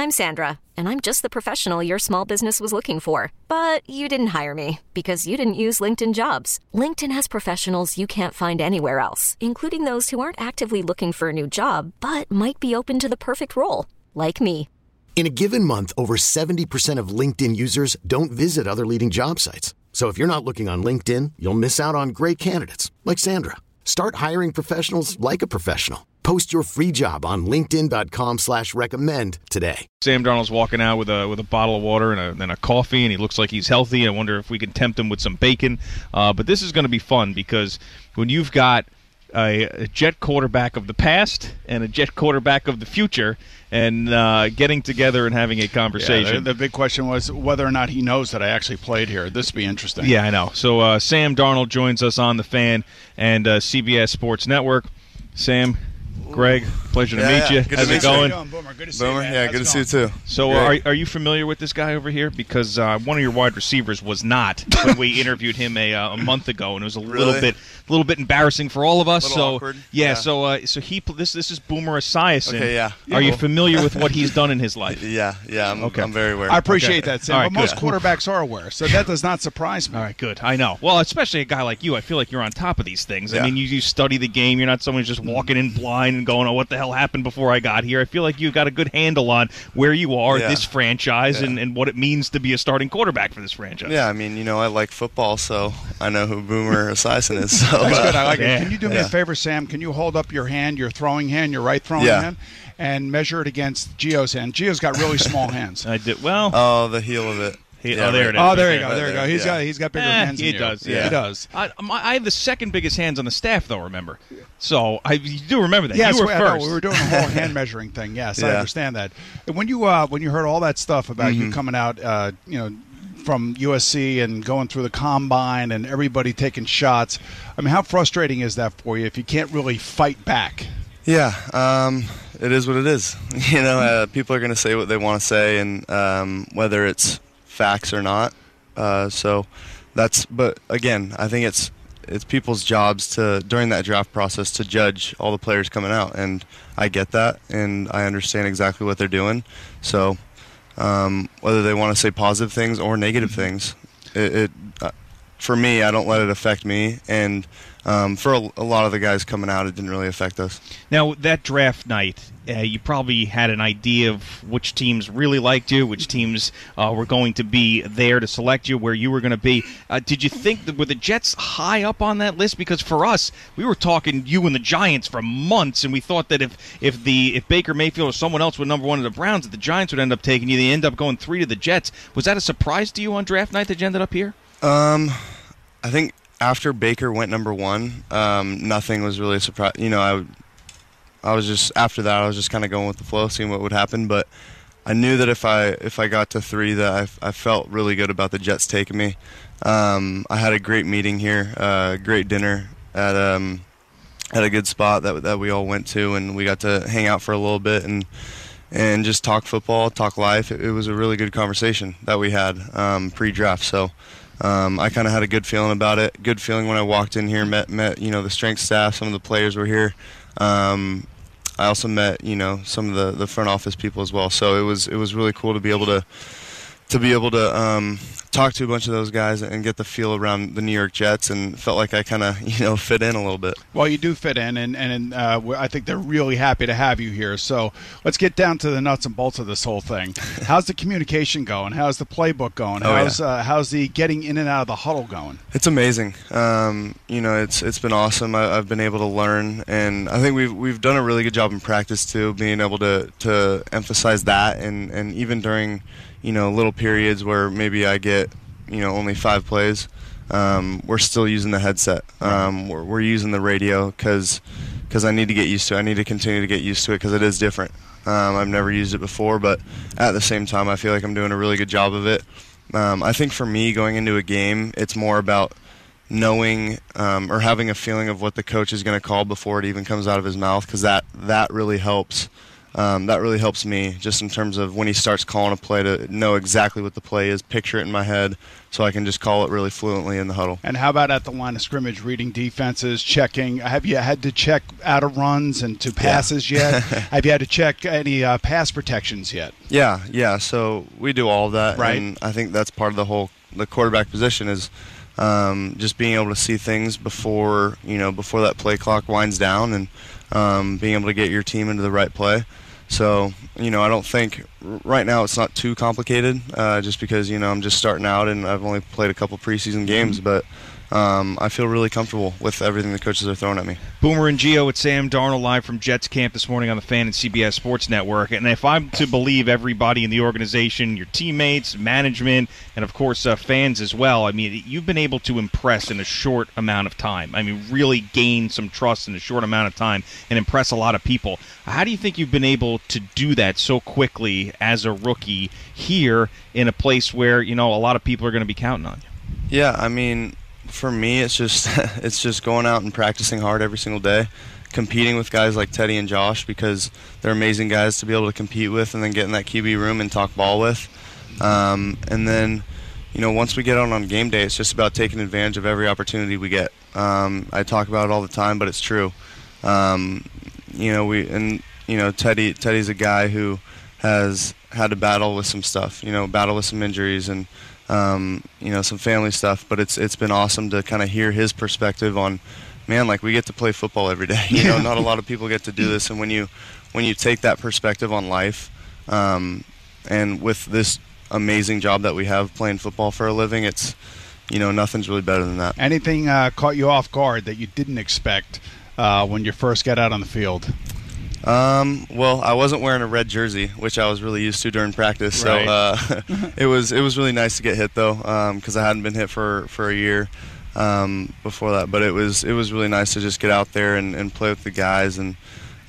I'm Sandra, and I'm just the professional your small business was looking for. But you didn't hire me because you didn't use LinkedIn Jobs. LinkedIn has professionals you can't find anywhere else, including those who aren't actively looking for a new job, but might be open to the perfect role, like me. In a given month, over 70% of LinkedIn users don't visit other leading job sites. So if you're not looking on LinkedIn, you'll miss out on great candidates like Sandra. Start hiring professionals like a professional. Post your free job on linkedin.com/recommend today. Sam Darnold's walking out with a bottle of water and a coffee, and he looks like he's healthy. I wonder if we can tempt him with some bacon. But this is going to be fun because when you've got a Jet quarterback of the past and a Jet quarterback of the future and getting together and having a conversation. Yeah, the big question was whether or not he knows that I actually played here. This would be interesting. Yeah, I know. So Sam Darnold joins us on The Fan and CBS Sports Network. Sam, Greg, pleasure to meet you. Good How's it going? Boomer, good to see you, man. Yeah, good to see you too. So are you familiar with this guy over here? Because one of your wide receivers was not when we interviewed him a month ago, and it was a little bit embarrassing for all of us. A little awkward. Yeah. So this is Boomer Esiason. Okay, yeah. Are you familiar with what he's done in his life? Yeah. I'm very aware. I appreciate that, Sam. All right, but most good. quarterbacks are aware, so that does not surprise me. All right, good. I know. Well, especially a guy like you, I feel like you're on top of these things. Yeah. I mean, you study the game. You're not someone who's just walking in blind and going, "Oh, what the hell happened before I got here?" I feel like you've got a good handle on where you are at this franchise and what it means to be a starting quarterback for this franchise. Yeah, I mean, I like football, so I know who Boomer Esiason is. So, That's good. I like Yeah. it. Can you do me a favor, Sam? Can you hold up your hand, your throwing hand, your right throwing hand, and measure it against Gio's hand? Gio's got really small hands. I did well. Oh, the heel of it. There it is. Oh, there you Okay. go. There you go. He's got bigger hands than he you. does. Yeah. He does. I have the second biggest hands on the staff, though. Remember, so you do remember that. Yes, you were I know. first. We were doing a whole hand measuring thing. Yes, I Yeah. understand that. And when you heard all that stuff about you coming out, from USC and going through the combine and everybody taking shots, I mean, how frustrating is that for you if you can't really fight back? Yeah, it is what it is. People are going to say what they want to say, and whether it's facts or not. But again, I think it's people's jobs to, during that draft process, to judge all the players coming out, and I get that, and I understand exactly what they're doing. So whether they want to say positive things or negative things, for me, I don't let it affect me, and for a lot of the guys coming out, it didn't really affect us. Now, that draft night, you probably had an idea of which teams really liked you, which teams were going to be there to select you, where you were going to be. Did you think that were the Jets high up on that list? Because for us, we were talking you and the Giants for months, and we thought that if Baker Mayfield or someone else went number one to the Browns, that the Giants would end up taking you. They end up going 3 to the Jets. Was that a surprise to you on draft night that you ended up here? I think after Baker went number 1, nothing was really a surprise. I was just, after that, I was just kind of going with the flow, seeing what would happen. But I knew that if I got to 3, that I felt really good about the Jets taking me. I had a great meeting here, great dinner at a good spot that we all went to, and we got to hang out for a little bit and just talk football, talk life. It was a really good conversation that we had pre-draft. So I kind of had a good feeling about it. Good feeling when I walked in here, met the strength staff. Some of the players were here. I also met some of the front office people as well. So it was really cool to be able to talk to a bunch of those guys and get the feel around the New York Jets, and felt like I kind of fit in a little bit. Well, you do fit in, and I think they're really happy to have you here. So let's get down to the nuts and bolts of this whole thing. How's the communication going? How's the playbook going? How's the getting in and out of the huddle going? It's amazing. It's been awesome. I've been able to learn, and I think we've done a really good job in practice too, being able to emphasize that, and even during little periods where maybe I get only 5 plays, we're still using the headset. We're using the radio because I need to get used to it. I need to continue to get used to it because it is different. I've never used it before, but at the same time, I feel like I'm doing a really good job of it. I think for me, going into a game, it's more about knowing or having a feeling of what the coach is going to call before it even comes out of his mouth, because that really helps that really helps me just in terms of when he starts calling a play to know exactly what the play is, picture it in my head, so I can just call it really fluently in the huddle. And how about at the line of scrimmage, reading defenses, checking? Have you had to check out of runs and to passes yet? Have you had to check any pass protections yet? Yeah. So we do all of that, right? And I think that's part of the quarterback position is just being able to see things before that play clock winds down, and being able to get your team into the right play. So, I don't think right now it's not too complicated, just because, I'm just starting out and I've only played a couple preseason games, but I feel really comfortable with everything the coaches are throwing at me. Boomer and Gio with Sam Darnold live from Jets camp this morning on the Fan and CBS Sports Network. And if I'm to believe everybody in the organization, your teammates, management, and of course fans as well, I mean, you've been able to impress in a short amount of time. I mean, really gain some trust in a short amount of time and impress a lot of people. How do you think you've been able to do that so quickly as a rookie here in a place where, a lot of people are going to be counting on you? Yeah, I mean, for me, it's just going out and practicing hard every single day, competing with guys like Teddy and Josh, because they're amazing guys to be able to compete with, and then get in that QB room and talk ball with. And then, once we get out on game day, it's just about taking advantage of every opportunity we get. I talk about it all the time, but it's true. Teddy's a guy who has had to battle with some stuff, battle with some injuries and some family stuff, but it's been awesome to kind of hear his perspective on, man, like we get to play football every day. Not a lot of people get to do this, and when you take that perspective on life, and with this amazing job that we have playing football for a living, it's nothing's really better than that. Anything caught you off guard that you didn't expect when you first got out on the field? Well, I wasn't wearing a red jersey, which I was really used to during practice. So it was really nice to get hit though, because I hadn't been hit for a year before that. But it was really nice to just get out there and play with the guys. And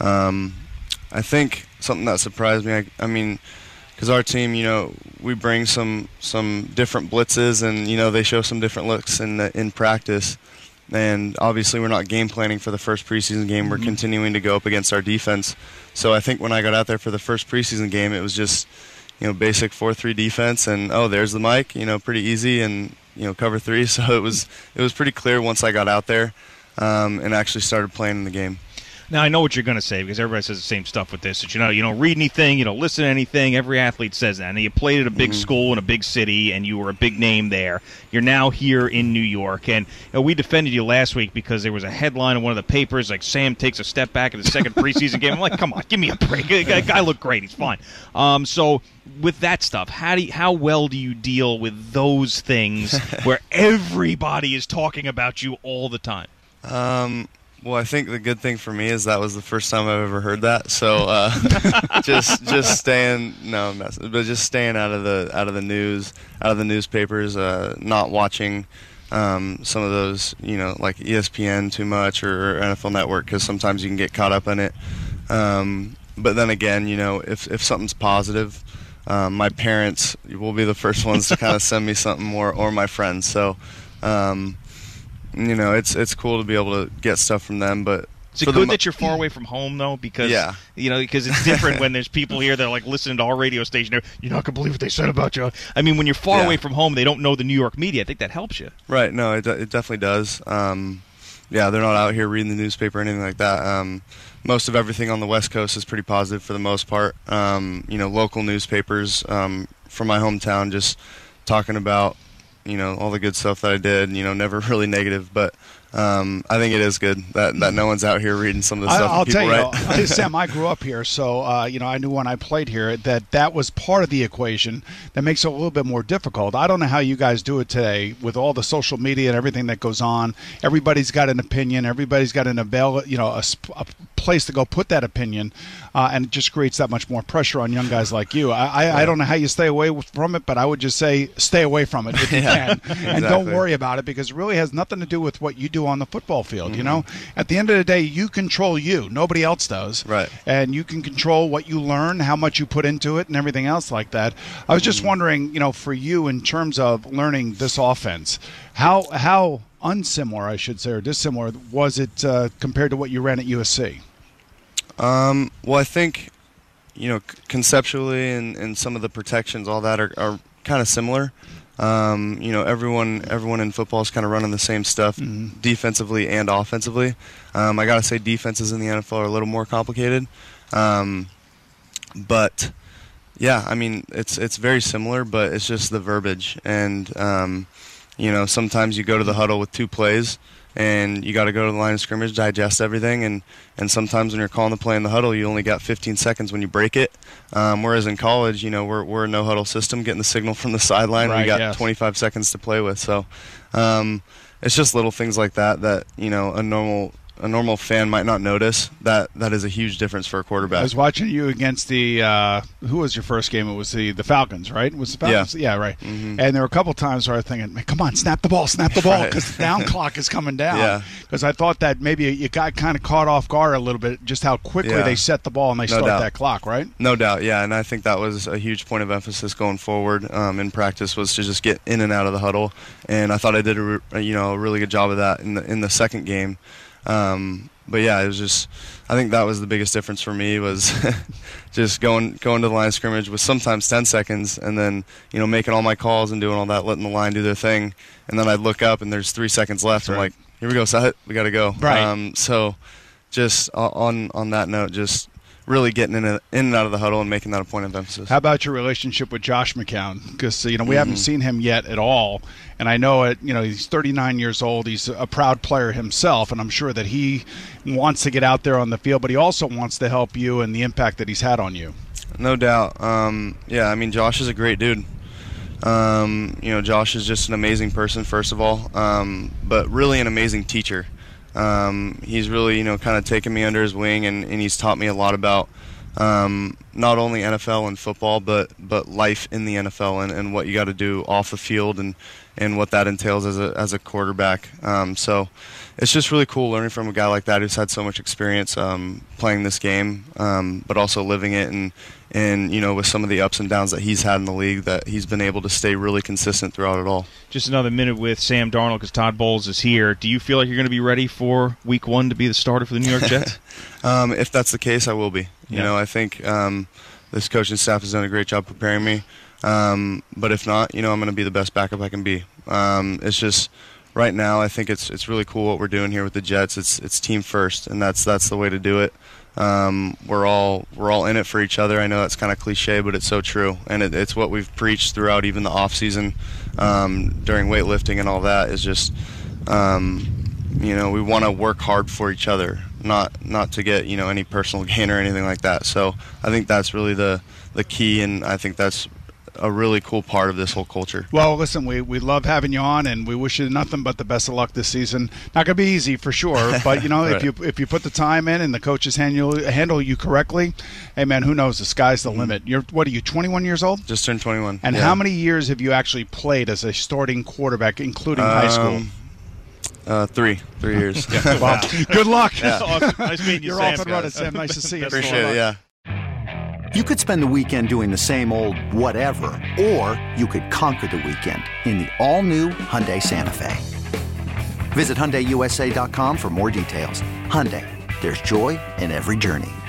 I think something that surprised me, I mean, because our team, we bring some different blitzes, and they show some different looks in practice. And obviously we're not game planning for the first preseason game. We're continuing to go up against our defense. So I think when I got out there for the first preseason game, it was just, basic 4-3 defense, and there's the mic, pretty easy, and cover 3. So it was pretty clear once I got out there and actually started playing in the game. Now, I know what you're going to say, because everybody says the same stuff with this. That, you don't read anything, you don't listen to anything. Every athlete says that. And you played at a big school in a big city, and you were a big name there. You're now here in New York. And we defended you last week because there was a headline in one of the papers, like, Sam takes a step back in the second preseason game. I'm like, come on, give me a break. The guy looked great. He's fine. So with that stuff, how well do you deal with those things where everybody is talking about you all the time? Well, I think the good thing for me is that was the first time I've ever heard that. So just staying out of the news, out of the newspapers, not watching some of those, like ESPN too much or NFL Network, because sometimes you can get caught up in it. But then again, if something's positive, my parents will be the first ones to kind of send me something, or my friends. So. It's cool to be able to get stuff from them, but is it good that you're far away from home though? Because because it's different when there's people here that are like listening to our radio station. You're not gonna believe what they said about you. I mean, when you're far away from home, they don't know the New York media. I think that helps you. Right? No, it definitely does. They're not out here reading the newspaper or anything like that. Most of everything on the West Coast is pretty positive for the most part. Local newspapers from my hometown just talking about. All the good stuff that I did, never really negative, but I think it is good that no one's out here reading some of the stuff that people write. Sam, I grew up here, so I knew when I played here that was part of the equation that makes it a little bit more difficult. I don't know how you guys do it today with all the social media and everything that goes on. Everybody's got an opinion. Everybody's got a place to go put that opinion, and it just creates that much more pressure on young guys like you. I don't know how you stay away from it, but I would just say stay away from it if you can, and don't worry about it, because it really has nothing to do with what you do on the football field. At the end of the day, you control you. Nobody else does. Right. And you can control what you learn, how much you put into it, and everything else like that. I was just wondering, for you in terms of learning this offense, how unsimilar, I should say, or dissimilar was it compared to what you ran at USC? Well, I think conceptually and some of the protections, all that are kind of similar. Everyone in football is kind of running the same stuff, defensively and offensively. I gotta say, defenses in the NFL are a little more complicated, but yeah, I mean, it's very similar, but it's just the verbiage. And sometimes you go to the huddle with 2 plays, and you got to go to the line of scrimmage, digest everything, and sometimes when you're calling the play in the huddle, you only got 15 seconds when you break it. Whereas in college, we're a no-huddle system, getting the signal from the sideline. Right, we got 25 seconds to play with. So it's just little things like that a normal fan might not notice. That is a huge difference for a quarterback. I was watching you against the who was your first game? It was the Falcons, right? It was the Falcons? Yeah, right. Mm-hmm. And there were a couple times where I was thinking, man, come on, snap the ball, because the down clock is coming down. Because I thought that maybe you got kind of caught off guard a little bit, just how quickly they set the ball and they start that clock, right? No doubt, yeah. And I think that was a huge point of emphasis going forward in practice, was to just get in and out of the huddle. And I thought I did a really good job of that in the second game. But yeah, it was just, I think that was the biggest difference for me, was just going to the line of scrimmage with sometimes 10 seconds, and then making all my calls and doing all that, letting the line do their thing, and then I'd look up and there's 3 seconds left. I'm like, here we go, set it, we got to go. Right. So just on that note, just really getting in and out of the huddle and making that a point of emphasis. How about your relationship with Josh McCown? Because we haven't seen him yet at all, and I know he's 39 years old. He's a proud player himself, and I'm sure that he wants to get out there on the field, but he also wants to help you and the impact that he's had on you. No doubt. I mean, Josh is a great dude. Josh is just an amazing person, first of all, but really an amazing teacher. He's really, kind of taken me under his wing, and he's taught me a lot about not only NFL and football, but life in the NFL and what you got to do off the field and what that entails as a quarterback. So it's just really cool learning from a guy like that who's had so much experience playing this game, but also living it, and with some of the ups and downs that he's had in the league, that he's been able to stay really consistent throughout it all. Just another minute with Sam Darnold, because Todd Bowles is here. Do you feel like you're going to be ready for Week 1 to be the starter for the New York Jets? If that's the case, I will be. I think this coaching staff has done a great job preparing me. But if not, I'm going to be the best backup I can be. It's just right now, I think it's really cool what we're doing here with the Jets. It's team first, and that's the way to do it. We're all in it for each other. I know that's kind of cliche, but it's so true, and it's what we've preached throughout even the off season, during weightlifting and all that. Is just we want to work hard for each other, not to get any personal gain or anything like that. So I think that's really the key, and I think that's a really cool part of this whole culture. Well, listen, we love having you on, and we wish you nothing but the best of luck this season. Not going to be easy for sure, but right. if you put the time in and the coaches handle you correctly, hey man, who knows? The sky's the limit. What are you, 21 years old? Just turned 21. And how many years have you actually played as a starting quarterback, including high school? 3 years. Well, good luck. Yeah. Awesome. Nice meeting you, You're Sam, off and running, Sam. Nice to see you. Appreciate it. Yeah. You could spend the weekend doing the same old whatever, or you could conquer the weekend in the all-new Hyundai Santa Fe. Visit HyundaiUSA.com for more details. Hyundai, there's joy in every journey.